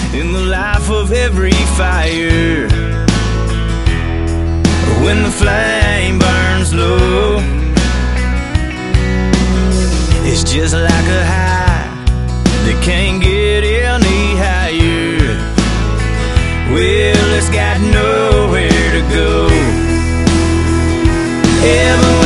in the life of every fire. When the flame burns low, it's just like a high that can't get any higher. Well, it's got nowhere to go. Ever